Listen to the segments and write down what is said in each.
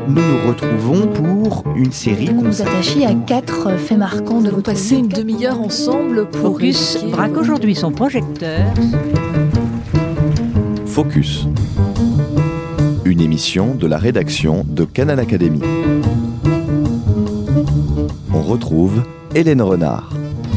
nous nous retrouvons pour une série Vous nous attachez à 4 faits marquants de votre vie. Passer une demi-heure ensemble pour Focus braque aujourd'hui son projecteur. Focus, une émission de la rédaction de Canal Académie. On retrouve Hélène Renard.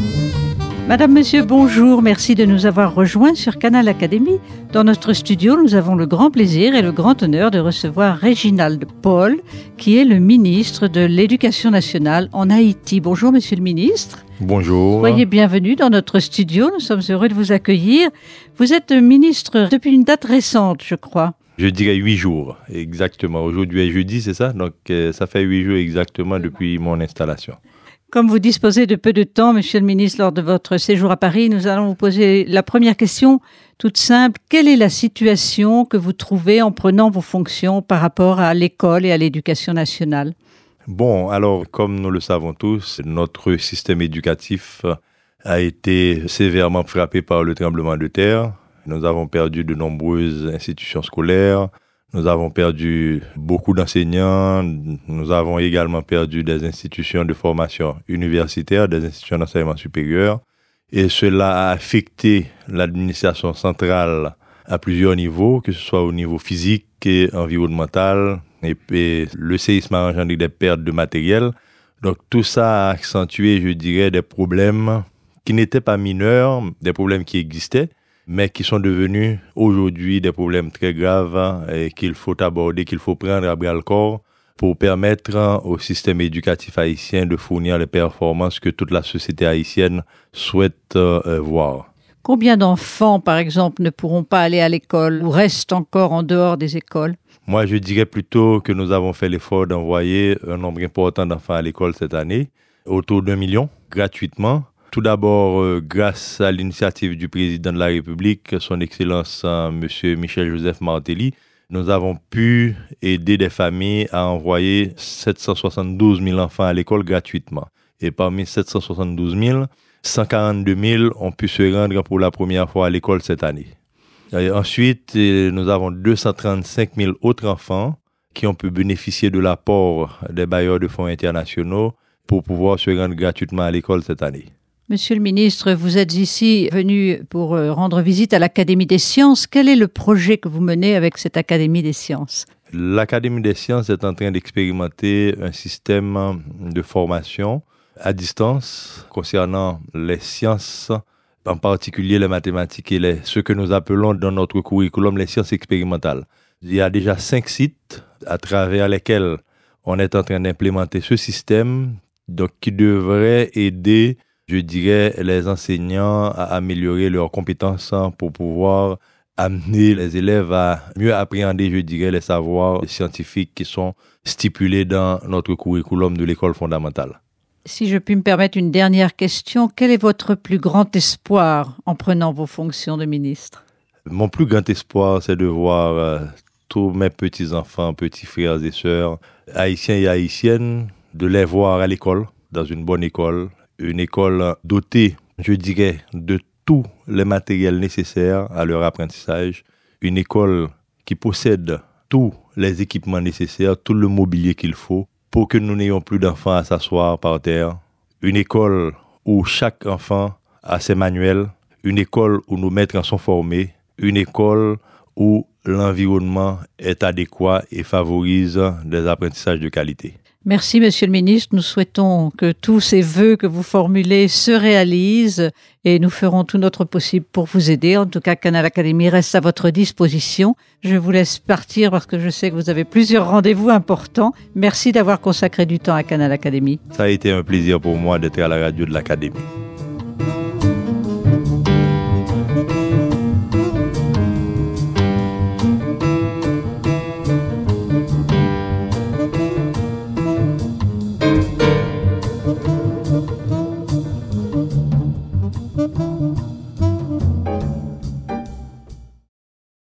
Madame, Monsieur, bonjour. Merci de nous avoir rejoints sur Canal Académie. Dans notre studio, nous avons le grand plaisir et le grand honneur de recevoir Réginald Paul, qui est le ministre de l'Éducation nationale en Haïti. Bonjour, Monsieur le ministre. Bonjour. Soyez bienvenue dans notre studio. Nous sommes heureux de vous accueillir. Vous êtes ministre depuis une date récente, je crois. Je dirais 8 jours, exactement. Aujourd'hui est jeudi, c'est ça? Donc, ça fait 8 jours exactement depuis mon installation. Comme vous disposez de peu de temps, Monsieur le ministre, lors de votre séjour à Paris, nous allons vous poser la première question toute simple. Quelle est la situation que vous trouvez en prenant vos fonctions par rapport à l'école et à l'éducation nationale? Bon, alors, comme nous le savons tous, notre système éducatif a été sévèrement frappé par le tremblement de terre. Nous avons perdu de nombreuses institutions scolaires. Nous avons perdu beaucoup d'enseignants. Nous avons également perdu des institutions de formation universitaire, des institutions d'enseignement supérieur. Et cela a affecté l'administration centrale à plusieurs niveaux, que ce soit au niveau physique et environnemental. Et puis, le séisme a engendré des pertes de matériel. Donc tout ça a accentué, je dirais, des problèmes qui n'étaient pas mineurs, des problèmes qui existaient, mais qui sont devenus aujourd'hui des problèmes très graves et qu'il faut aborder, qu'il faut prendre à bras-le-corps pour permettre au système éducatif haïtien de fournir les performances que toute la société haïtienne souhaite voir. Combien d'enfants, par exemple, ne pourront pas aller à l'école ou restent encore en dehors des écoles? Moi, je dirais plutôt que nous avons fait l'effort d'envoyer un nombre important d'enfants à l'école cette année, autour d'1 million, gratuitement. Tout d'abord, grâce à l'initiative du président de la République, son Excellence M. Michel-Joseph Martelly, nous avons pu aider des familles à envoyer 772 000 enfants à l'école gratuitement. Et parmi 772 000, 142 000 ont pu se rendre pour la première fois à l'école cette année. Et ensuite, nous avons 235 000 autres enfants qui ont pu bénéficier de l'apport des bailleurs de fonds internationaux pour pouvoir se rendre gratuitement à l'école cette année. Monsieur le ministre, vous êtes ici venu pour rendre visite à l'Académie des sciences. Quel est le projet que vous menez avec cette Académie des sciences? L'Académie des sciences est en train d'expérimenter un système de formation à distance concernant les sciences, en particulier les mathématiques et ce que nous appelons dans notre curriculum les sciences expérimentales. Il y a déjà 5 sites à travers lesquels on est en train d'implémenter ce système donc, qui devrait aider, je dirais, les enseignants à améliorer leurs compétences pour pouvoir amener les élèves à mieux appréhender, je dirais, les savoirs scientifiques qui sont stipulés dans notre curriculum de l'école fondamentale. Si je puis me permettre une dernière question, quel est votre plus grand espoir en prenant vos fonctions de ministre? Mon plus grand espoir, c'est de voir tous mes petits-enfants, petits frères et sœurs, haïtiens et haïtiennes, de les voir à l'école, dans une bonne école, une école dotée, je dirais, de tous les matériels nécessaires à leur apprentissage, une école qui possède tous les équipements nécessaires, tout le mobilier qu'il faut pour que nous n'ayons plus d'enfants à s'asseoir par terre, une école où chaque enfant a ses manuels, une école où nos maîtres en sont formés, une école où l'environnement est adéquat et favorise des apprentissages de qualité. Merci, Monsieur le ministre. Nous souhaitons que tous ces vœux que vous formulez se réalisent et nous ferons tout notre possible pour vous aider. En tout cas, Canal Académie reste à votre disposition. Je vous laisse partir parce que je sais que vous avez plusieurs rendez-vous importants. Merci d'avoir consacré du temps à Canal Académie. Ça a été un plaisir pour moi d'être à la radio de l'Académie.